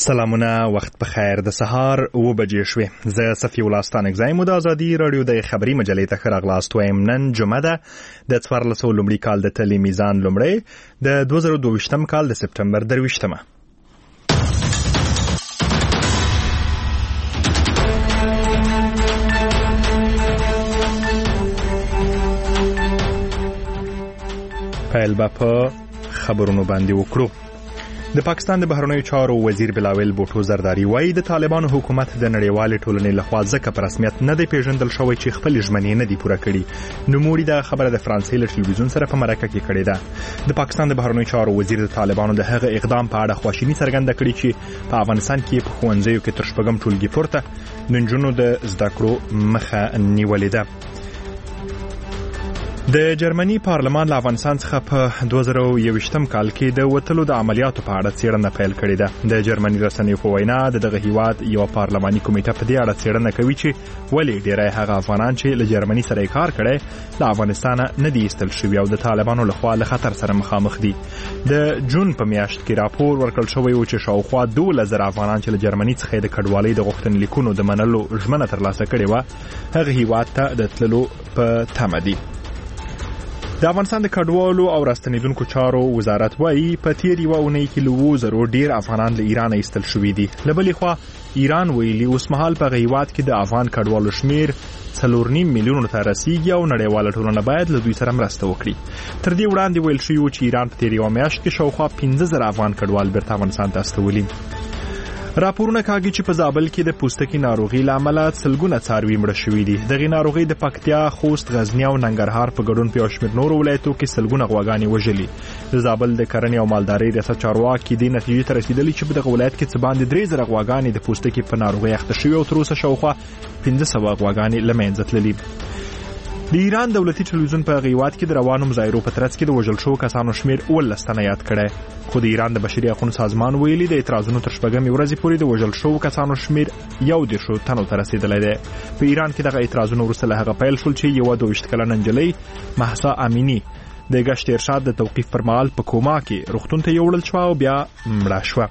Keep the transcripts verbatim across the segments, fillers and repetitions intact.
سلامونه، وخت په خیر. د سهار اوه بجې شوې. زه صفي الله ستانک زایم د ازادي رادیو د خبري مجلې ته ښه راغلاست وایم. نن جمعه ده د څوارلس سوه لومړي کال د تلې میزان لومړی د دوه زره دوه ویشتم کال د سپټمبر درویشتمه. پیل به په خبرونو باندې وکړو. د پاکستان د بهرنیو چارو وزیر بلاول بوټو زرداری وایي د طالبانو حکومت د نړیوالې ټولنې لخوا ځکه په رسمیت نه دی پیژندل شوی چې خپل ژمنې نه دي پوره کړي. نوموړي د خبره د فرانسې له ټلویزیون سره په مرکه کې کړې ده. د پاکستان د بهرنیو چارو وزیر د طالبانو د هغه اقدام په اړه خواشیني څرګنده کړې چې په افغانستان کې په ښوونځیو کې تر شپږم ټولګي پورته د نجونو د زده کړو مخه نیولې ده. د جرمني پارلمان له افغانستان څخه په دوه زره یوویشتم کال کې د وتلو د عملیاتو په اړه څېړنه پیل کړې ده. د جرمني رسنیو په وینا د دغه هیواد یو پارلماني کمیټه په دې اړه څېړنه کوي چې ولې ډېری هغه افغانان چې له جرمني سره کار کړی له افغانستان نه دي ایستل شوي او د طالبانو لخوا له خطر سره مخامخ دي. د جون په میاشت کې راپور ورکړل شوی و چې شاوخوا دولس زره افغانان چې له جرمني څخه د کډوالۍ د غوښتنلیکونو د منلو ژمنه ترلاسه کړې وه هغه هیواد ته د تللو په تمه دي. د افغانستان د کډوالو او راستنیدونکو چارو وزارت وایي په تیر یوه اونۍ کې له اووه زرو ډېر افغانان له ایران ایستل شوي دي. له بلې خوا ایران ویلي اوس مهال په هیواد کې د افغان کډوالو شمیر څلور نیم میلیونو ته رسیږي او نړیواله ټولنه باید له دوی سره مرسته وکړي. تر دې وړاندې ویل شوي و چې ایران په تیر یوه میاشت کې شاوخوا پنځه زره افغان کډوال بیرته افغانستان ته استولي. راپورونه کاږي چې په زابل کې د پوستکي ناروغي له امله سلګونه څاروي مړه شوي دي. دغه ناروغي د پکتیا، خوست، غزنی او ننګرهار په ګډون په یو شمېر نورو ولایتو کې سلګونه غواګانې وژلي. د زابل د کرنې او مالدارۍ ریاست چارواکي دې نتیجې ته رسیدلي چې په دغه ولایت کې څه باندې درې زره غواګانې د پوستکي په ناروغۍ اخته شوي او تر اوسه شاوخوا پنځه سوه غواګانې له منځه تللي. د ایران دولتي ټلویزیون په هیواد کې د روانو مظاهرو په ترڅ کې د وژل شوو کسانو شمیر اوولس تنه یاد کړی. خو د ایران د بشري حقوقو سازمان ویلي د اعتراضونو تر شپږمې ورځې پورې د وژل شوو کسانو شمیر یو دېرشو تنو ته رسیدلی دی. په ایران کې دغه اعتراضونه وروسته له هغه پیل شول چې یوه دوه ویشت کلنه نجلۍ مهسا امینی د ګشت ارشاد د توقیف پر مهال په کوما کې روغتون ته یوړل شوه او بیا مړه شوه.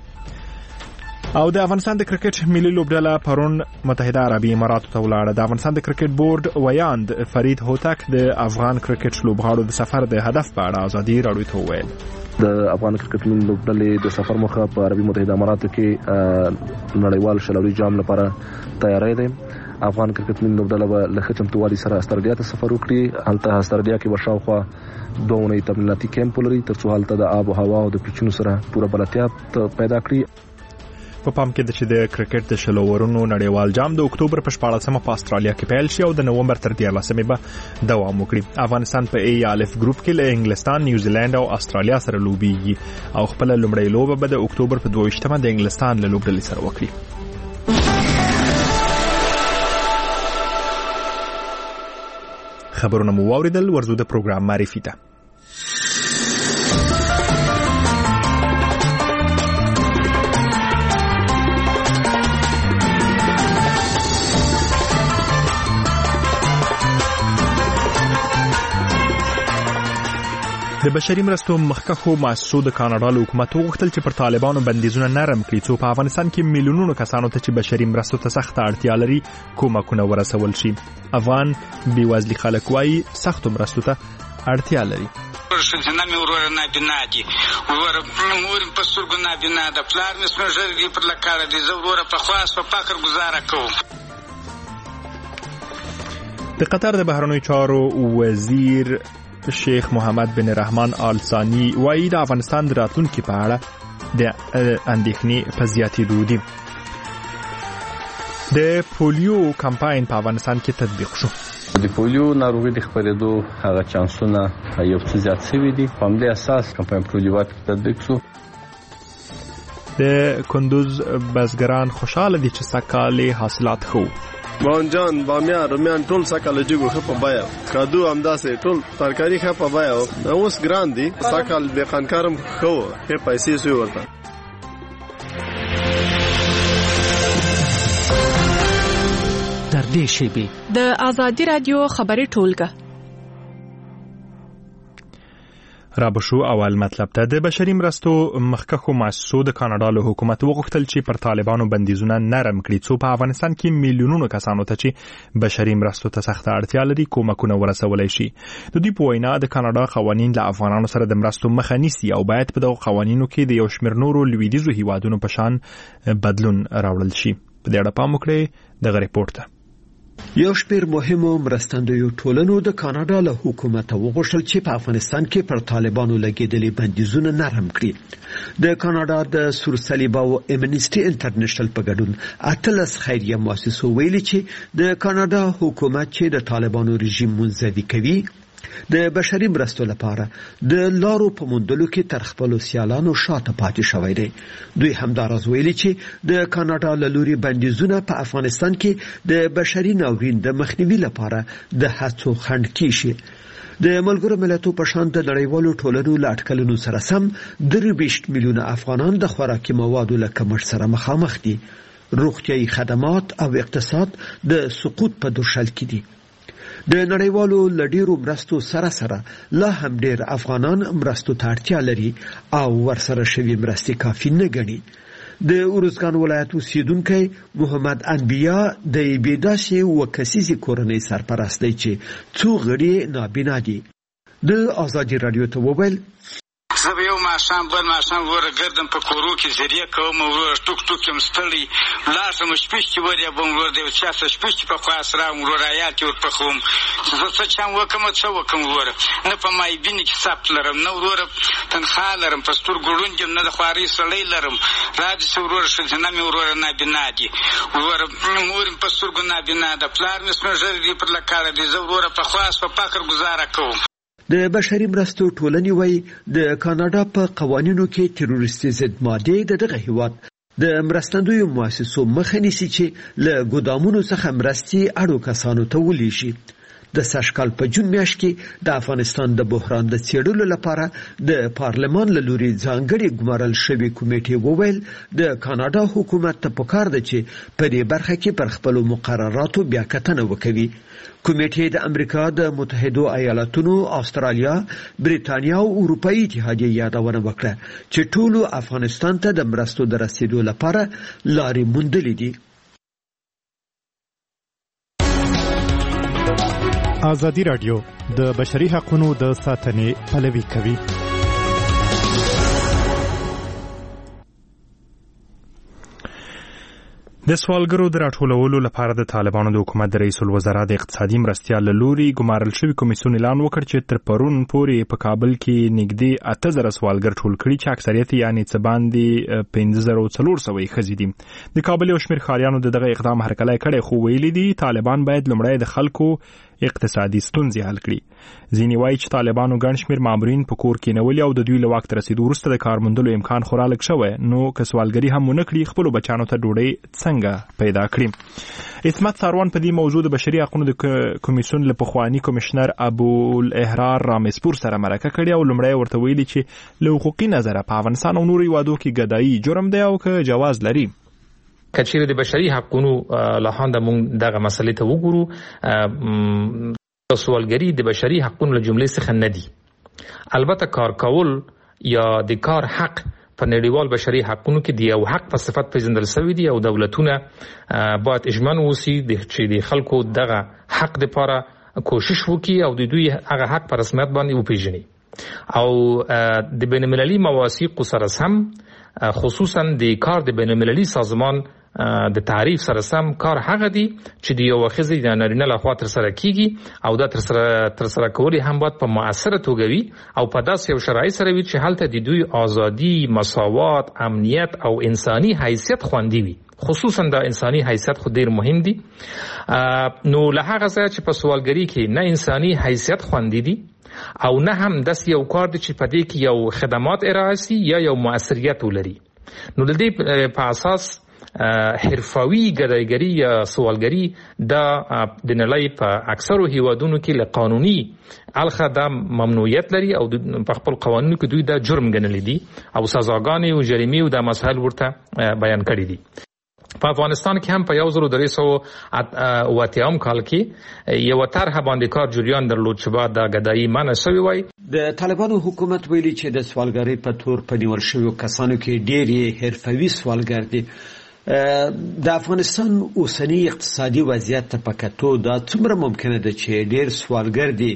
او د افغانستان د کرکټ ملي لوبډله پرون متحده عربي اماراتو ته ولاړه. د افغانستان د کرکټ بورډ ویاند فرید هوتک د افغان کرکټ لوبغاړو د سفر د هدف په اړه ازادي راډیو ته وویل. د افغان کرکټ ملي لوبډلې د سفر موخه په عربي متحده اماراتو کې نړیوال شلوري جام لپاره تیاری دی. افغان کرکټ ملي لوبډله به له ښه چمتووالي سره استرالیا ته سفر وکړي. هلته استرالیا کې به شاوخوا دوه اونۍ تمریناتي کیمپ ولري تر څو هلته د آب و هوا او د پیچونو سره پوره بلدتیا پیدا کړي. په پام کې د چې د کرکټ د شلو ورونو نړیوال جام د اکتوبر په شپاړلسمه په استرالیا کې پیل شي او د نومبر تر دیارلسمې به دوام وکړي. افغانستان په ای الف ګروپ کې له انګلستان، نیوزیلند او استرالیا سره لوبیږي او خپل لومړی لوبه به د اکتوبر په دوه ویشتمه د انګلستان له لوبډلې سره وکړي. خبرونه مو واوریدل. ورځو د پروګرام معرفي ته. د بشري مرستو مخکښو مؤسسو د کاناډا له حکومت وغوښتل چې پر طالبانو بندیزونه نرم کړي څو په افغانستان کې میلیونونو کسانو ته چې بشري مرستو ته سخته اړتیا لري کومکونه ورسول شي. افغان بېوزلي خلک وایي سختو مرستو ته اړتیا لري. ښځینه مې وروره نابینا دي، وروره مور مې په سترګو نابینا ده، پلار مې سپین ږیری پر لکړه دي، زه وروره په خلاص په فقر ګزاره کوم. د قطر د بهرنیو چارو وزیر شیخ محمد بن رحمان آل ثانی وایي د افغانستان د راتلونکي په اړه د اندېښنې په زیاتېدو دي. د پولیو کمپاین په افغانستان کې تطبیق شو. د پولیو ناروغي د خپرېدو هغه چانسونه یو څه زیات شوي دي. په همدې اساس کمپاین په هیواد کې تطبیق شو. د کندوز بزګران خوشاله دي چې سږکال حاصلات ښه وو. بانجان، بامیان، رومیان ټول سږکال جګو ښه په بیه، کادو همداسې ټول ترکاري ښه په بیه. اوس ګران دي، سږکال بیقانکارم ښه وو، ښې پیسې سوی ورته. در دې شیبې د ازادي رادیو خبري ټولګه را بشو اول مطلب ته د بشري مرستو مخکښو مؤسسو د کاناډا له حکومت وغوښتل چې پر طالبانو بندیزونه نرم کړي څو په افغانستان کې میلیونونو کسانو ته چې بشري مرستو ته سخته اړتیا لري کومکونه ورسولای شي. د دوی په وینا د کاناډا قوانین له افغانانو سره د مرستو مخه نیسي او باید په دغه قوانینو کې د یو شمېر نورو لویدیځو هیوادونو په شان بدلون راوړل شي. په دې اړه پام وکړئ دغه ریپورت ته. یو شمېر مهمو مرستندویو ټولنو د کاناډا له حکومت وغوښتل چې په افغانستان کې پر طالبانو لګېدلي بندیزونه نرم کړي. د کاناډا د سور صلیب او امنیسټي انټرنیشنل په ګډون اتلس خیریه مؤسسو ویلي چې د کاناډا حکومت چې د طالبانو رژیم منزوي کوي د بشري مرستو لپاره د لارو په موندلو کې تر خپل سیالانو شاته پاتې شوی دی. دوی همداراز ویلي چې د کاناډا له لوري بندیزونه په افغانستان کې د بشري ناورین د مخنیوي لپاره د هڅو خنډ کیږي. د ملګرو ملتونو په شان د نړیوالو ټولنو له اټکلونو سره سم درویشت میلیونه افغانان د خوراکي موادو له کمښت سره مخامخ دي. روغتیايي خدمات او اقتصاد د سقوط په درشل کې دي. د نړیوالو لډیرو مرستو سره سره لا هم ډیر افغانان مرستو ته اړتیا لري او ورسره شوی مرستې کافي نه ګڼي. د ارزګان ولایت اوسیدونکی محمد انبیا د بیداسي وکسیزي کورنۍ سرپرست دی چې څو غړي نابینا دي. د آزادي رادیو ته وویل زه به یو ماښام بل ماښام وره ګردم په کورو کې زریه کوم ورور ټوک ټوک یم ستړی لاړم شپږ وریا بم ورور دی چې څه شپږ په خاص را ورور آیات ور پخوم زه څه چم وکم څه وکم ورور نه په مای بینه کې ثبت لرم نه ورور تنخوا لرم پستور ګړون یم نه د خواري سړی لرم راځي ورور شنه مې ورور نه بنادي ورور مور پستور ګنا بنا د پلار مې سمجر دی پر لکاله دی زه ورور په خاص په فقر گزاره کوم. د بشري مرستو ټولنې وایي د کاناډا په قوانینو کې تروریستي ضد مادې د دغه هیواد د مرستندویو مؤسسو مخه نیسي چې له ګودامونو څخه مرستې اړو کسانو ته ولیږي. د سږکال په جون میاشت کې د افغانستان د بحران د څېړلو لپاره د پارلمان له لوري ځانګړې ګمارل شوې کمیټې وویل د کاناډا حکومت ته پکار ده چې په دې برخه کې پر خپلو مقرراتو بیا کتنه وکوي. کمیټې د امریکا د متحدو ایالاتونو، استرالیا، بریتانیا او اروپאי اتحادیې یادونه وکړه چې ټولو افغانستان ته د مرستو د رسیدو لپاره لارې موندلې دي. آزادی رادیو د بشري حقوقو د ساتنې پلوي کوي. د سوالګرو د راټولولو لپاره د طالبانو د حکومت د رئیس الوزرا د اقتصادي مرستیال له لوري ګمارل شوی کمیسیون اعلان وکړ چې تر پرون پورې په کابل کې نږدې اته زره سوالګر ټول کړي چې اکثریت یعنی څه باندې پنځه زره څلور سوه ښځې دي. د کابل یو شمېر ښاریانو د دغه اقدام هرکلی کړی خو ویلي دي طالبان باید لومړی د خلکو اقتصادي ستونزې حل کړي. ځینې وایي چې طالبانو ګڼ شمېر مامورین په کور کېنولي او د دوی له واک ته رسېدو وروسته د کار موندلو امکان خورا لږ شوی نو که سوالګري هم ونه کړي خپلو بچیانو ته ډوډۍ څنګه پیدا کړي. عصمت ساروان په دې موضوع د بشري حقوقو د کمیسیون له پخواني کمشنر ابوالاحرار رامسپور سره مرکه کړې او لومړی ورته ویلي چې له حقوقي نظره په افغانستان او نورو هیوادو کې ګدایي جرم دی او که جواز لري. کچېرې د بشري حقوقو لهانده موږ دغه مسلې ته وګورو سوالګري د بشري حقوقو له جملې څخه نه دي. البته کار کول یا د کار حق په نړیوال بشري حقوقو کې دی یو حق په صفت پیژندل شوی دی او دولتونه باید اجماع وسی چې د خلکو دغه حق لپاره کوشش وکړي او د دوی هغه حق په رسمیت باندې وپیژني او د بین المللي مواثیق سره سم خصوصا د کار د بین المللي سازمان د تعریف سره سم کار هغه دی چې د یو ښځې د نارینه لخوا تر سره کیږي او دا تر سره تر سره کول هم باید په مؤثره توګه وي او په داسې یو شرایط سره وي چې هلته د دوی ازادي، مساوات، امنیت او انساني حیثیت خوندي وي. خصوصا د انساني حیثیت خو ډیر مهم دي. نو له هغه ځایه چې په سوالګري کې نه انساني حیثیت خوندي دي او نه هم داسې یو کار دی چې په دې کې یو خدمات ارائه سي یا یو مؤثریت ولري. نو د دې په اساس حرفوي ګدایګري یا سوالګري د د نړۍ په اکثرو هیوادونو کې له قانوني الخه د ممنوعیت لري او په خپل قوانینو کې دوی د جرم ګڼل دي او سزاګانې او جریمې او د مسایل ورته بیان کړي دي. په افغانستان کې هم په یو زر درې سوه اوه اتیا کال کې یو طرحه باندې کار جریان درلود چې بعد د غدایي منع شوی وای. د طالبانو حکومت ویلي چې د سوالګرۍ په تور په نیول شویو کسانو کې ډېر حرفوي سوالګر دي. د افغانستان اوسنی اقتصادي وضعیت ته په کتو دا څومره ممکنه ده چې ډېر سوالګر دي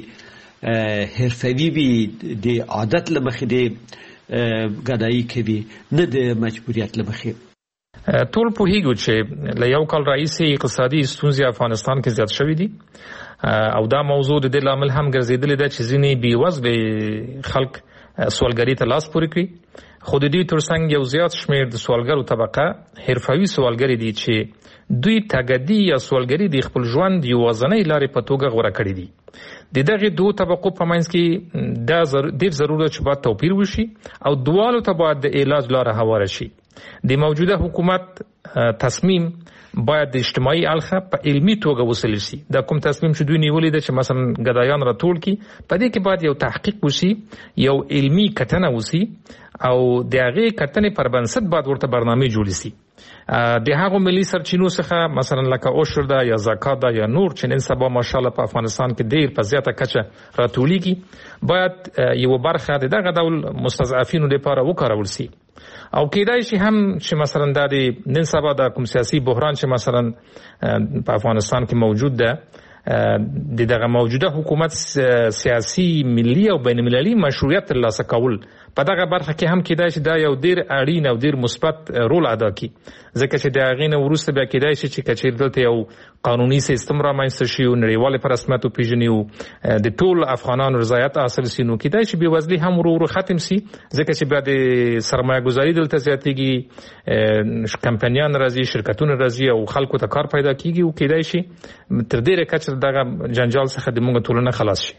حرفوي وي د عادت له مخې د غدایي کوي نه د مجبوریت له مخې؟ ټول پوهیږو چې له یو کال راهیسې اقتصادي ستونزې افغانستان کې زیات شوې دي او دا موضوع د دې لامل هم ګرځېدلې ده چې ځینې بېوزله خلک سوالګرۍ ته لاس پورې کړي، خو د دې ترڅنګ یو زیات شمېر د سوالګرو طبقه حرفوي سوالګري دي چې دوی تګدي یا سوالګري د خپل ژوند یوازینۍ لارې په توګه غوره کړې دي. د دغه دوه طبقو په منځ کې دا ډېر ضروري چې باید توپیر وشي او دواړو ته باید د علاج لاره هواره شي. د موجوده حکومت تصمیم باید د اجتماعي اړخه په علمي توګه وسیل شي. دا کوم تصمیم چې دوی نیولې ده چې مثلا غدایان راټول کی، په دې کې باید یو تحقیق وشي، یو علمي کتنه وشي او د هغې کتنې پر بنسټ باید ورته برنامه جوړ شي. د هغو ملي سرچینو څخه مثلا لکه عشر ده یا زکات ده یا نور چې نن سبا ماشاءالله په افغانستان کې ډېر په زیاته کچه راټولیږي، باید یو برخه د دغه ډول مستضعفینو لپاره وکارول شي. او کېدای شي هم چې مثلا د نن سبا د کوم سیاسي بحران چې مثلا په افغانستان کې موجود ده د دغه موجوده حکومت سیاسي ملي او بین المللي مشروعیت ترلاسه کول په دغه برخه کې هم کېدای شي دا یو ډېر اړین او ډېر مثبت رول ادا کړي، ځکه چې د هغې نه وروسته بیا کېدای شي چې که چېرې دلته یو قانوني سیستم رامنځته شي او نړیوالې په رسمیت وپېژني او د ټول افغانانو رضایت حاصل شي، نو کېدای شي بېوزلي هم ورو ورو ختم شي، ځکه چې بیا د سرمایه ګذاري دلته زیاتېږي، کمپنیان راځي، شرکتونه راځي او خلکو ته کار پیدا کېږي او کېدای شي تر ډېره کچه دغه جنجال څخه د موږ ټولنه خلاص شي.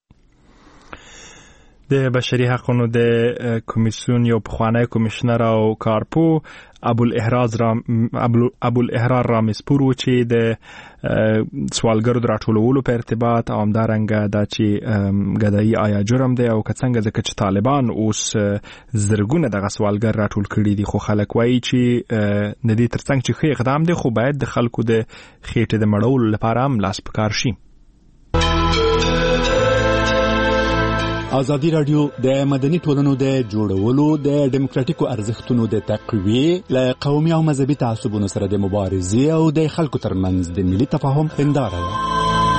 د بشري حقوقو د کمیسیون یو پخوانی کمیشنر او کارپو ابوالاحراز رام ابوالاحرار رامسپور چې د سوالګرو د راټولولو په ارتباط او همدارنګه دا چې غدایي آیا جرم دی او که څنګه ځکه چې طالبان اوس زرګونه دغه سوالګر راټول کړي دي، خو خلک وایي چې د دې ترڅنګ چې ښه اقدام دی خو باید د خلکو د خېټې د مړولو لپاره هم لاس په کار شي. ازادي رادیو د مدني ټولنو د جوړولو د ډیموکراتیکو ارزښتونو د تقویه ل قومي او مذهبي تعصبونو سره د مبارزې او د خلکو ترمنځ د ملي تفاهم هنداره ده.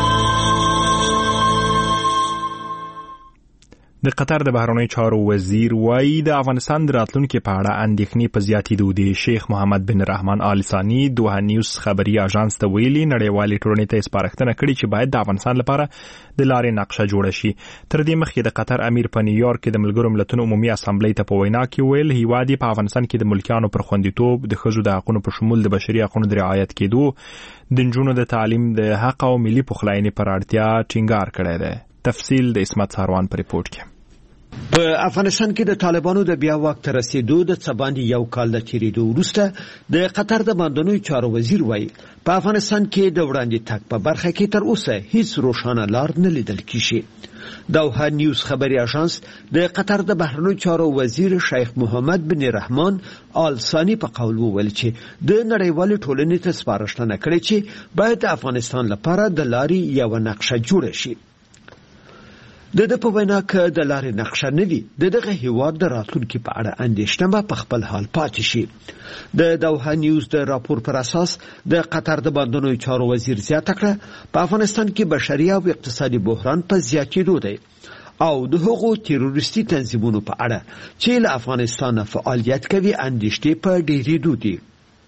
د قطر د بهرنیو چارو وزیر وایي د افغانستان د راتلونکي په اړه اندېښنې په زیاتېدو دي. شیخ محمد بن رحمان آل ثاني دوحه نیوز خبري اژانس ته ویلي نړیوالې ټولنې ته سپارښتنه کړې چې باید د افغانستان لپاره د لارې نقشه جوړه شي. تر دې مخکې د قطر امیر په نیویارک کې د ملګرو ملتونو عمومي اسامبلې ته په وینا کې ویل هیواد په افغانستان کې د ملکیانو پر خوندیتوب، د ښځو د حقوقو په شمول د بشري حقوقو د رعایت کېدو، د نجونو د تعلیم د حق او ملي پخلاینې پر اړتیا ټینګار کړی دی. تفصیل د اسمت ساروان په ریپورت کې. په افغانستان کې د طالبانو د بیا واک ته رسیدو د څه باندې یو کال د تیریدو وروسته د قطر د باندنوي چارو وزیر وایي په افغانستان کې د وړاندې تګ په برخه کې تر اوسه هیڅ روښانه لار نه لیدل کیږي. دوحه نیوز خبري اژانس د قطر د بهرنیو چارو وزیر شیخ محمد بن رحمان آل ثاني په قول وویل چې د نړیوالې ټولنې ته سپارښتنه کړې چې باید د افغانستان لپاره د لارې یو نقشه جوړه شي. د د په وینا کې د لارې نقشه نه وي د دغه هیواد د راتلونکي په اړه اندېښنه به په خپل حال پاتې شي. د دوحه نیوز د راپور پر اساس د قطر د باندنوي چارو وزیر زیاته کړه په افغانستان کې بشري او اقتصادي بحران په زیاتېدو دی او د هغو تروریستي تنظیمونو په اړه چې له افغانستان فعالیت کوي اندېښنې په ډېرېدو دي.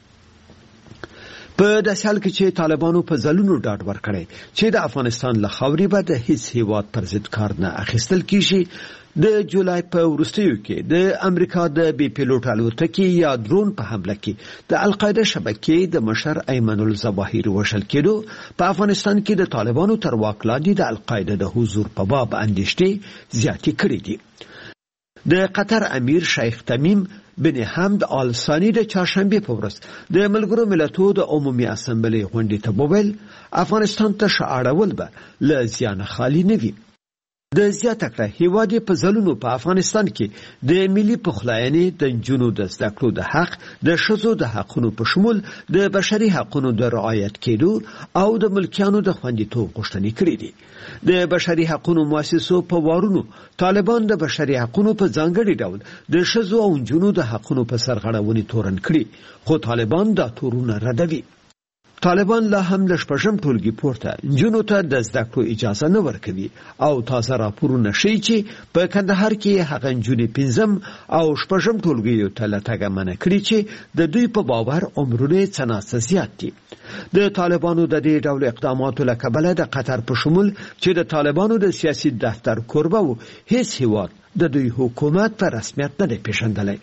په داسې حال کې چې طالبانو په ځلونو ډاډ ورکړی چې د افغانستان له خاورې به د هیڅ هیواد پر ضد کار نه اخیستل کیږي، د جولای په وروستیو کې د امریکا د بي پیلوټ الوتکې یا درون په حمله کې د القاعده شبکې د مشر ایمن الظواهري وژل کېدو په افغانستان کې د طالبانو تر واک لاندې د القاعده د حضور په باب اندېښنې زیاتې کړې دي. د قطر امیر شیخ تمیم بن حمد آل ثاني د چهارشنبه په ورځ د ملګرو ملتونو د عمومي اسامبلې غونډې ته وویل افغانستان ته شاړول به له زیان خالی نه وي. د زیاته کړه هیواد په ځلونو په افغانستان کې د ملي پخلاینې د نجونو د زده کړو د حق د ښځو د حقونو په شمول د بشري حقونو د رعایت کېدو او د ملکیانو د خوندیتوب غوښتنې کړې دي د بشري حقونو مؤسسو په وارونو طالبان د بشري حقونو په ځانګړي ډول د ښځو او نجونو د حقونو په سرغړونې تورن کړي خو طالبان دا تورونه ردوي طالبان لا هم له شپږم ټولګي پورته نجونو ته د زده کړو اجازه نه ورکوي او تازه راپورونه ښیي چې په کندهار کې هغه نجونې پنځم او شپږم ټولګیو ته له تګه منع کړي چې د دوی په باور عمرونه یې څه ناڅه زیات دي د طالبانو د دې ډول اقداماتو له کبله د قطر په شمول چې د طالبانو د سیاسي دفتر کوربه و هیڅ هیواد د دوی حکومت په رسمیت نه دی پیژندلی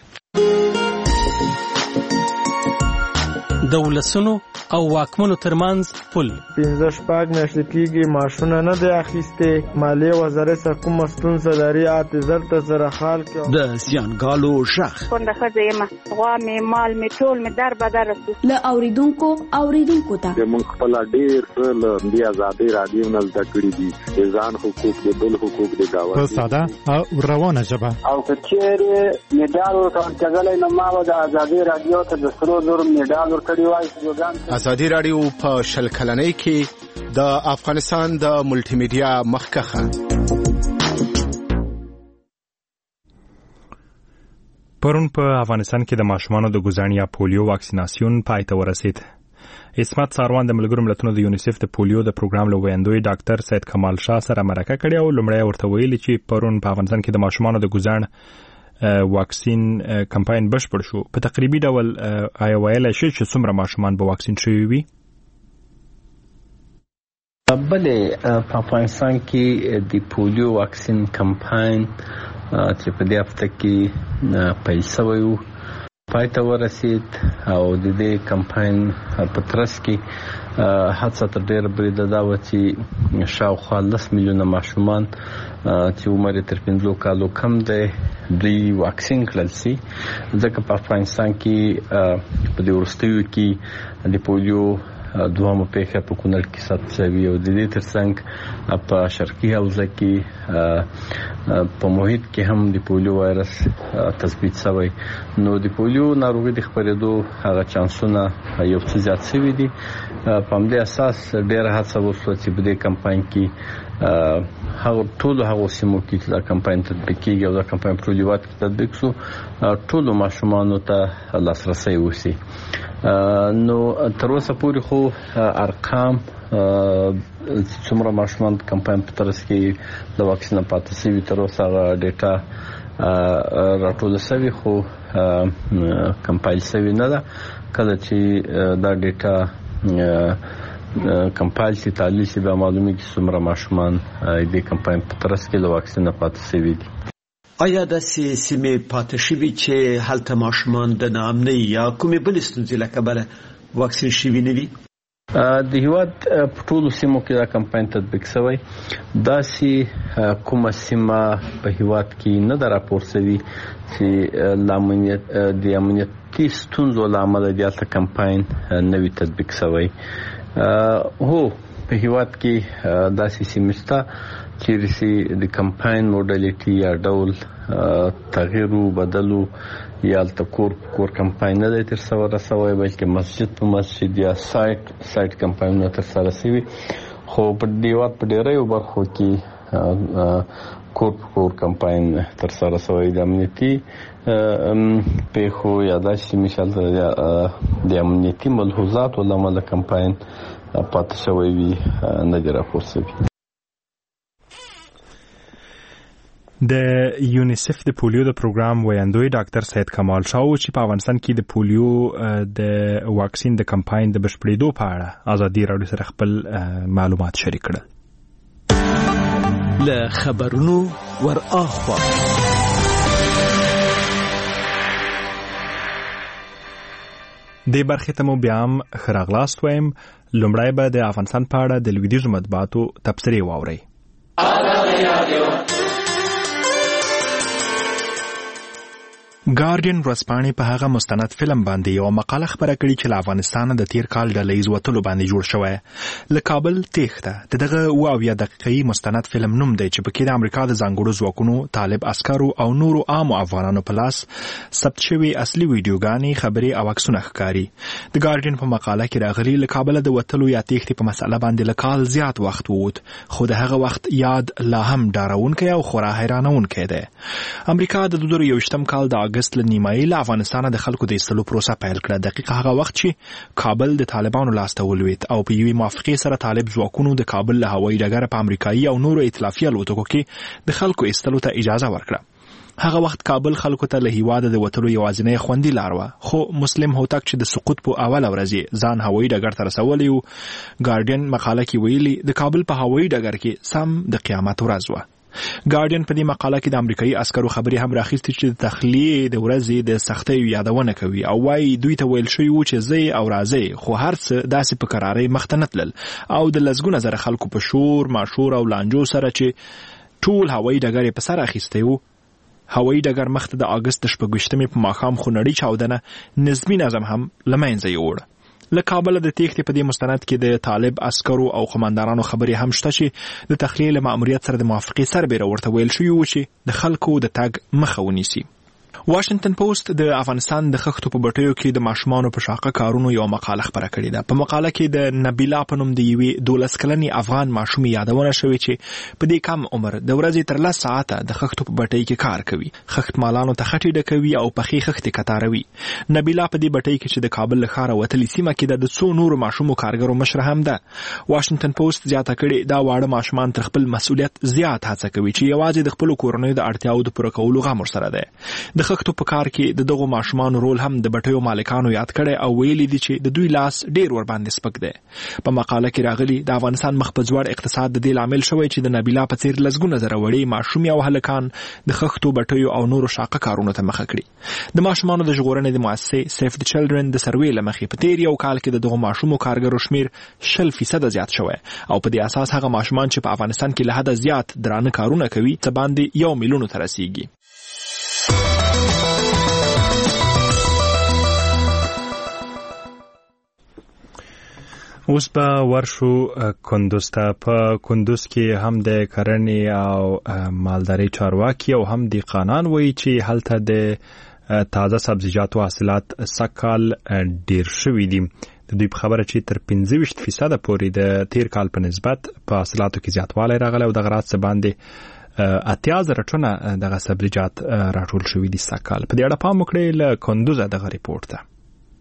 د ولسونو او واکمنو ترمنځ پل پنځه شپږ میاشتې کېږي معاشونه نه دی اخیستې مالیې وزارت څخه کومه ستونزه لري اته زر ته زره خال کې د زیانګالو غږ کونډه ښځه یم غوا مې مال مې ټول مې در بدر رسو له اوریدونکو اوریدونکو ته موږ خپل ډېر څه له دې ازادۍ راډیو نه زده کړي دي د ځان حقوق د بل حقوق د دعوت په ساده او روانه ژبه او که چیرې میډال ورکړل نو ما د ازادۍ راډیو ته د سرو زرو میډال ورکړی ازادي راډیو په شل کلنۍ کې د افغانستان د ملټي میډیا مخکخه پرون په افغانستان کې د ماشومانو د ګوزڼ یا پولیو واکسیناسیون پای ته ورسید اسمت ساروان د ملګرو ملتونو د یونیسف د پولیو د پروګرام لویندوی ډاکټر سید کمال شاه سره مرکه کړې او لومړی ورته ویلي چې پرون په افغانستان کې د ماشومانو د ګوزڼ واکسین کمپاین بشپړ شو په تقریبي ډول آیا ویلای شي چې څومره ماشومان به واکسین شوي وي بلې په افغانستان کې د پولیو واکسین کمپاین چې په دې هفته کې پیل شوی و پای ته ورسید او د دې کمپاین په ترڅ کې هڅه تر ډېره بریده دا وه چې شاوخوا لس میلیونه ماشومان چې عمر یې تر پنځو کالو کم دی دوی واکسین کړل شي ځکه په افغانستان کې په دې وروستیو کې د پولیو دوامه پیښه په کونړ کې ثبت شوې او د دې ترڅنګ په شرقي حوزه کې په محیط کې هم د پولیو وایرس تثبیت شوی نو د پولیو ناروغي د خپرېدو هغه چانسونه یو څه زیات شوي دي په همدې اساس ډېره هڅه وشوه چې په دې کمپاین کې هغه ټولو هغو سیمو کې دا کمپاین تطبیق کېږي او دا کمپاین په ټول هېواد کې تطبیق شو ټولو ماشومانو ته لاسرسی وشي نو تر اوسه پورې خو ارقام څومره ماشومان کمپاین په ترڅ کې د واکسین پاتې شوي تر اوسه هغه ډیټا راټوله شوې خو کمپایل شوې نه ده کله چې دا ډیټا کمپایل شي تعلیل شي بیا معلومیږي چې څومره ماشومان د کمپاین په ترڅ کې د واکسین پاتې شوي دي آیا داسې سیمې پاتې شوي چې هلته ماشومان د ناامنۍ یا کومې بلې ستونزې له کبله واکسین شوي نه وي د هېواد په ټولو سیمو کې دا کمپاین تطبیق شوی داسې کومه سیمه په هېواد کې نه ده راپور شوي چې د امنیتي ستونزو له امله د هلته کمپاین نه وي تطبیق شوی هو په هېواد کې داسې سیمې شته چیرې چې د کمپاین موډلیټي یا ډول تغییرو بدلو یا هلته کور په کور کمپاین نه دی ترسره شوی بلکې مسجد په مسجد یا سایټ سایټ کمپاینونه ترسره شوي خو په هېواد په ډېریو برخو کې کور په کور کمپاین ترسره شوی د امنیتي پیښو یا داسې سیمې چې هلته د امنیتي ملحوظاتو له امله کمپاین پاتې شوی وي نه دی راپور شوي د یونیسف د پولیو د پروګرام ویاندوی ډاکټر سید کمال شاه چې په افغانستان کې د پولیو د واکسین د کمپاین د بشپړېدو په اړه ازادي راډیو سره خپل معلومات شریک کړل له خبرونو ور اخوا د برخې ته مو بیا هم ښه راغلاست وایم لومړی به د افغانستان په اړه د لویدیځو مطبوعاتو تبصرې واورئ ګارډین ورځپاڼې په هغه مستند فلم باندې یو مقاله خبره کړې چې له افغانستان د تیر کال ډلهییز وتلو باندې جوړ شوی. له کابل تېښته د دغه اوه اویا دقیقې مستند فلم نوم دی چې پکې د امریکا د ځانګړو ځواکونو، طالب عسکرو او نورو عامو افغانانو په لاس ثبت شوي اصلي ویډیوګانې، خبرې او عکسونه ښکاري. د ګارډین په مقاله کې راغلي له کابله د وتلو یا تېښتې په مسأله باندې له کال زیات وخت ووت، خو د هغه وخت یاد لا هم ډارونکی او خورا حیرانونکی دی. امریکا د دوه زره یوویشتم کال د اګست له نیمایي له افغانستانه د خلکو د ایستلو پروسه پیل کړه. دقیقه هغه وخت چې کابل د طالبانو لاسته ولوېد او په یوې موافقې سره طالب ځواکونو د کابل له هوایي ډګره په امریکایي او نورو ائتلافي الوتکو کې د خلکو ایستلو ته اجازه ورکړه. هغه وخت کابل خلکو ته له هیواده د وتلو یوازینی خوندي لار وه، خو مسلم هوتک چې د سقوط په اوله ورځ ځان هوایي ډګر ته رسولی و، ګارډین مقاله کې ویلي د کابل په هوایي ډګر کې سم د قیامت ورځ وه. ګارډین په دې مقاله کې د امریکایي عسکرو خبرې هم راخیستې چې د تخلیې د ورځې د سختیو یادونه کوي او وایي دوی ته ویل شوي و چې ځئ او راځئ، خو هر څه داسې په کرارۍ مخته نه تلل او د لسګونه زره خلکو په شور ماشور او لانجو سره چې ټول هوایي ډګر یې په سر اخیستی و. هوایي ډګر مخته د اګست د شپږویشتمې په ماښام خونړۍ چاودنه نظمي نظم هم له منځه یووړ. له کابله د تېښتې په دې مستند کې د طالب عسکرو او قماندانانو خبرې هم شته چې د تخلیې له ماموریت سره د موافقې سربېره ورته ویل شوي و چې د خلکو د تګ مخه ونیسي. واشنگټن پوسټ د افغانستان د خښتو په بټیو کې د ماشومانو په شاقه کارونو یو مقاله خبره کړې ده. په مقاله کې د نبیلا په نوم د یوې دولس کلنې افغان ماشومې یادونه شوې چې په دې کم عمر د ورځې تر لس ساعته د خښتو په بټۍ کې کار کوي، خښت مالانو ته خټې ډکوي او پخې خښتې کتاروي. نبیلا په دې بټۍ کې چې د کابل له ښاره وتلې سیمه کې د څو نورو ماشومو کارګرو مشره هم ده. واشنګټن پوسټ زیاته کړې دا واړه ماشومان تر خپل مسؤلیت زیات هڅه کوي چې یوازې د خپلو کورنیو د اړتیاو د پوره کولو غم ورسره دی. د خښتو په کار کې د دغو ماشومانو رول هم د بټیو مالکانو یاد کړی او ویلي دي چې د دوی لاس ډیر ورباندې سپک دی. په مقاله کې راغلي د افغانستان مخ په ځوړ اقتصاد د دې لامل شوی چې د نبیلا په څیر لسګونه زره وړې ماشومې او هلکان د خښتو، بټیو او نورو شاقه کارونو ته مخه کړي. د ماشومانو د ژغورنې د مؤسسې سیف د چلډرن د سروې له مخې په تیر یو کال کې د دغو ماشومو کارګرو شمیر شل فیصده زیات شوی او په دې اساس هغه ماشومان چې په افغانستان کې له حده زیات درانه کارونه کوي څه باندې یو میلیون ته رسیږي. اوس به ورشو کندوز ته. په کندوز کې هم د کرنې او مالدارۍ چارواکي او هم دهقانان وایي چې هلته د تازه سبزیجاتو حاصلات سږکال ډیر شوي دي. د دوی په خبره چې تر پنځه ویشت فیصده پورې د تیر کال په نسبت په حاصلاتو کې زیاتوالی راغلی او دغه راز څه باندې اتیا زره ټنه دغه سبزیجات راټول شوي دي سږکال. په دې اړه پام وکړئ. له کندوزه دغه ریپورټ ته.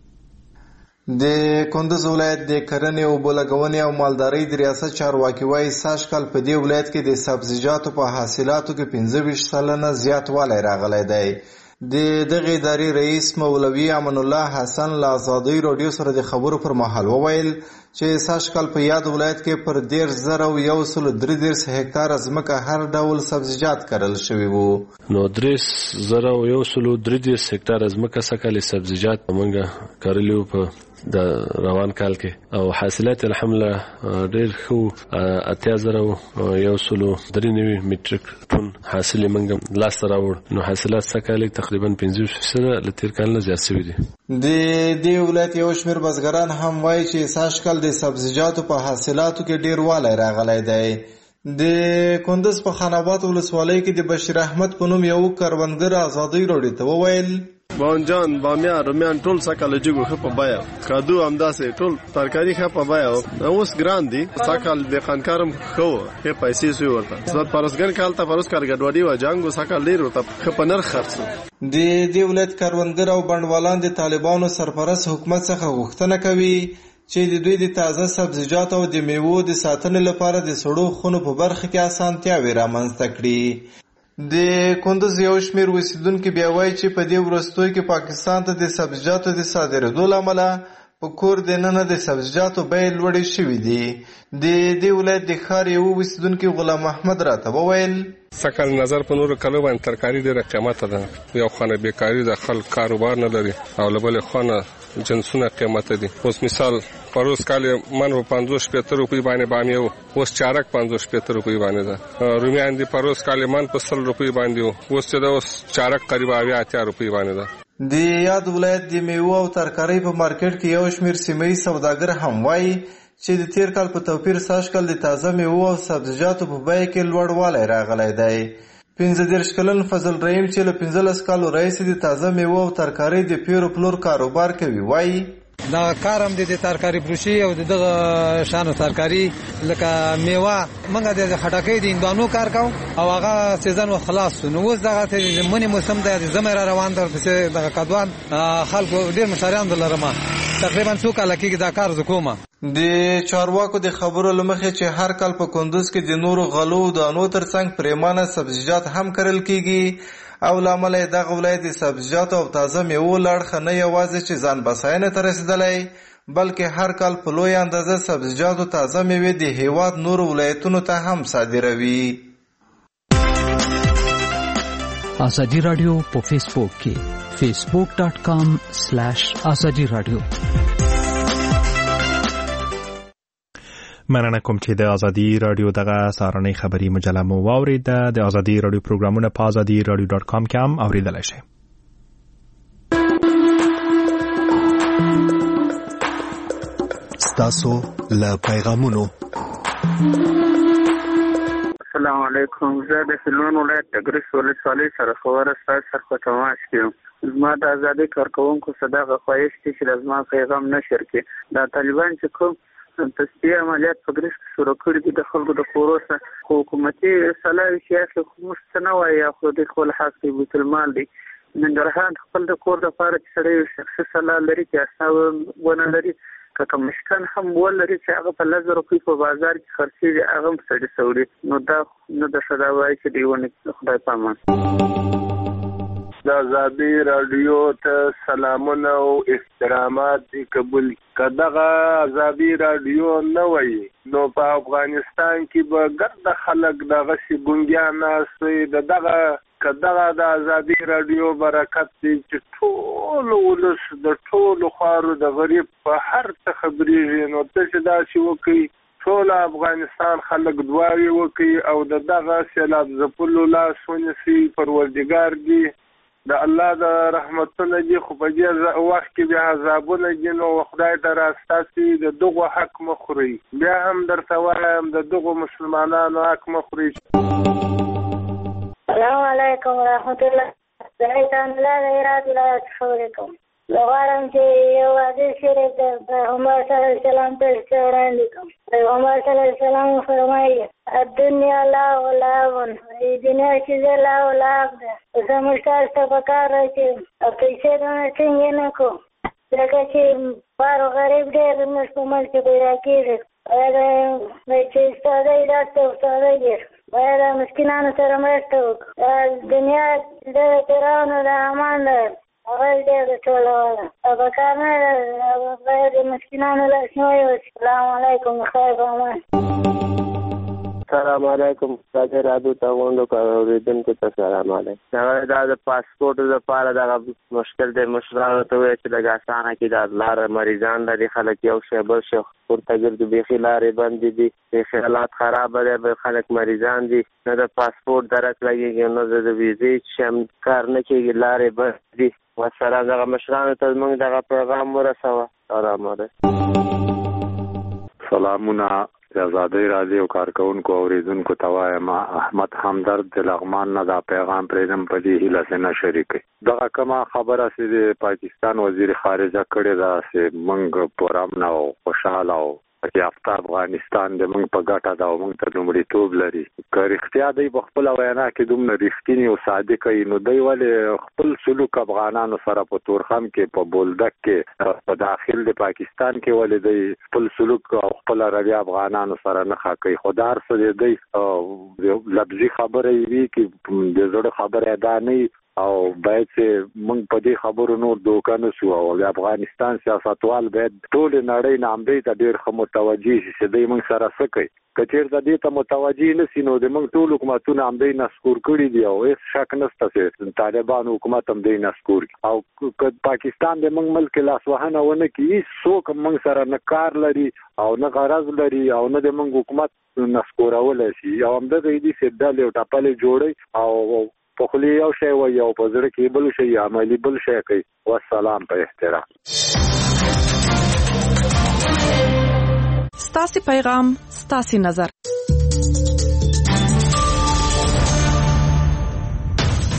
د کندوز ولایت د کرنې او اوبو لګونې او مالدارۍ د ریاست چارواکي وایي سږ کال په دې ولایت کې د سبزیجاتو په حاصلاتو کې پنځه ویشت سلنه زیاتوالی راغلی دی. د دغه ادارې رئیس مولوي امان الله حسن له ازادۍ راډیو سره د خبرو پر مهال وویل چې سږ کال په یاد ولایت کې پر دېرش زره او یو سلو درې دېرش هکتاره ځمکه هر ډول سبزیجات کرل شوي وو. نو دېرش زره او یو سلو درې دېرش هکتاره ځمکه سږکال سبزیجات موږ کرلي وو په د روان کال کې او حاصلات الحمدلله ډېر ښه اتیا زره یو سلو درې نوي میټریک ټن حاصل یې موږ لاسته راوړ. نو حاصلات سږکال تقریبا پنځه ویشت فیصده له تېر کال نه زیات شوي دي. د دې ولایت یو شمېر بزګران هم وایي چې سږ کال د سبزیجاتو په حاصلاتو کې ډېروالی راغلی دی. د کندوز په خان آباد ولسوالۍ کې د بشیر احمد په نوم یو کروندګر ازادۍ راډیو ته وویل بانجان، بامیان، رومیان ټول سږکال جګو ښه په بیه، کدو همداسې ټول ترکاري ښه په بیه. اوس ګران دي. سږکال دهقانکار هم ښه و، ښې پیسې سوې ورته. پروسګر کال ته پروسکار ګډوډي وه، جنګ و، سږکال ډېر ورته ښه په نرخ خرڅ و. د دې ولایت کروندګر او بڼوالان د طالبانو سرپرست حکومت څخه غوښتنه کوي چې د دوی د تازه سبزیجاتو او د میوو د ساتنې لپاره د سړو خونو په برخه کې اسانتیاوې رامنځته کړي. د کندوز یو شمېر اوسیدونکي بیا وایي چې په دې وروستیو کې پاکستان ته د سبزیجاتو د صادرېدو له امله په کور دننه د سبزیجاتو بیې لوړې شوي دي. د دې ولایت د ښار یو اوسیدونکي غلام محمد راته وویل سکه نظر په نور کلو باندې ترکاری ډیره قیمته ده. یو خانه بیکاری د خلک کاروبار نه لري او لبل خانه جنسونه قیمته دي. اوس مثال پروس کال من په پنځوس شپږ روپۍ باندې باندې وو، اوس چارک پنځوس شپږ روپۍ باندې ده. رومیان دي پروس کال من په سل روپۍ باندې وو، اوس چې دا اوس چارک قریب اویا اتیا روپۍ باندې ده. د یاد ولایت د میوه او ترکاری په مارکیټ کې یو شمیر سیمې سوداګر هم وایي چې د تیر کال په توپیر ساش کال د تازه میوه او سبزیجاتو په بیه کې لوړوالی راغلی دی. پنځه دېرش کلن فضل رحیم چې له پنځلس کالو راهیسې د تازه میوه او ترکارۍ د پیرو پلور کاروبار کوي وایي دا کار هم د ترکاری فروشي او دغه شانو ترکاری لکه میوه موږ د خټکۍ د اندانو کار کوو او هغه سیزن خلاص نو اوس دغه د منی موسم د زمر روان در پسې دغه کډوان خلکو ډیر مشاریان دلرمه تقریبا څو کال کې دا کار وکوم. د چارواکو د خبرو لمخې چې هر کال په کندوز کې د نورو غلو دانو ترڅنګ پریمانه سبزیجات هم کرل کیږي او لامل دغه ولایت د سبزیجات او تازه میوو لړخه نه یوازې چې ځان بساینه ته رسیدلی بلکې هر کال په لوی اندازه سبزیجات او تازه میوې د هیواد نورو ولایتونو ته هم صادروي. ازادي رادیو په فیسبوک کې فیسبوک ډاٹ کام سلیش ازادي رادیو. مننه کوم چې د ازادي رادیو دغه سهارنۍ خبري مجله مو واوریده. د ازادي رادیو پروګرامونه په ازادي رادیو ډاٹ کام کې هم اوریدلای شئ. ستاسو له پیغامونو. السلام علیکم. زه د سلمان ولایت د ګرس ولسوالۍ سره خبره ستاسو سره په تماس کې یم. زما د ازادي کارکوونکو صداقه خواهش دی چې زما پیغام نشر کړي. دا طالبان چې کوم تصفیه عملیات په ګرس کې شروع کړي دي د خلکو د کورو سره حکومتي سلاوي چې اخلي خو موږ څه نه وایي خو د خپل حق دی بیت المال دی. ننګرهار خپل د کور لپاره چې سړی شخصي سلا لري چې اساس ونه لري که کوم مشکان هم ولري چې هغه په لږ روپۍ په بازار کې خرڅېږي هغه هم سړي سوړي نو دا نو د ښه دا وایي چې دی ونه خدای پامان. د ازادي رادیو ته سلامونه او احترامات دي قبول کداغه ازادي رادیو نه وای نو په افغانستان کې به ګرد خلک دغه سی ګونګیا ناس د دغه کداغه د ازادي رادیو برکت دي چې ټول ولس د ټول خارو د غریب په هر څه خبرېږي نو څه دا چې وکي ټول افغانستان خلک دواوی وکي او د دغه سیلاب زپلو لاس ونیسي پروردګار دی د الله د رحمتونو دي خو په دې وخت کې بیا عذابونه دي نو خدای ته راستاسي د دغه حق مخوري بیا هم درته وایم د دغه مسلمانانو حق مخوري. السلام علیکم ورحمت الله زایتان لا غیرات لا تشوریکم لغارم چې یو حدیث شریف د پیغمبر صلی الله علیه وسلم ته وړاندې کوم. پیغمبر صلی الله علیه وسلم فرمایي الدنیا لهو ولعب دنیا چې لهو ولعب ده زموږ تاسو ته پکار راځي او پیسې دونه څنګه نه کوو ځکه چې بار غریب ډېر زموږ په منځ کې پیدا کېږي چې استادۍ داسې استادۍ ډېر باید مسکینانو سره مرسته وکړو. دنیا د پیرانو د امان ده هغه ډېر ټوله او په کار نه باید د مسکینانو لاسنیوی وشي. السلام علیکم خیر امان. السلام علیکم راځه راځو تاسو ته اوریدونکو ته سلام علیکم. هغه د پاسپورت لپاره دا مشکل دی مشرانو ته وایي چې لږ اسانه کې د لار مریضان لري خلک یو شی بل شي ورته ګرځي بیخي لارې بندې دي بیخي حالات خراب دي خلک مریضان دي نه د پاسپورت درک لګېږي نه د ویزې چې کار نه کېږي لارې بند دي. وسلام دغه مشرانو ته موږ دغه پیغام ورسوه. سلام علیکم. سلامونه د ازادي رادیو کارکونکو اوریدونکو ته وایم احمد همدرد د لغمان نه دا پیغام پرېږدم په دې هیله چې نه شریکوي. دغه کومه خبره چې د پاکستان وزیر خارجه کړې ده چې موږ پرامن او خوشحاله او یافته افغانستان د موږ په ګټه ده او موږ ته لومړیتوب لري. که رښتیا دی په خپله وینا کې دومره رښتینې او صادق وي نو دی ولې خپل سلوک افغانانو سره په تورخم کې په بولدک کې په داخل د پاکستان کې ولې دی خپل سلوک او خپل رویه افغانانو سره نه ښه کوي. خو دا هر څه دی لفظي خبره یې وي چې د زړه خبره دا نه وي او باید چې موږ په دې خبرو نور دوکه نه شو او د افغانستان سیاستوال باید ټول نړۍ نامدې ته ډېر ښه متوجي شي چې دوی موږ سره څه کوي. که چېرته دې ته متوجي نه سي نو د موږ ټول حکومتونه همدې نسکور کړي دي او هېڅ شک نشته چې طالبان حکومت همدې نسکور کړي. او که پاکستان د موږ ملک لاسوهنه ونه کړي هېڅوک موږ سره نه کار لري او نه غرض لري او نه د موږ حکومت نسکورولی شي. او همدغه دي چې ډلې او ټپلې جوړوي او په خولې یو شی وایي او په زړه کې بل شی عملي بل شی کوي. والسلام په احترام. ستاسې پیغام ستاسې نظر.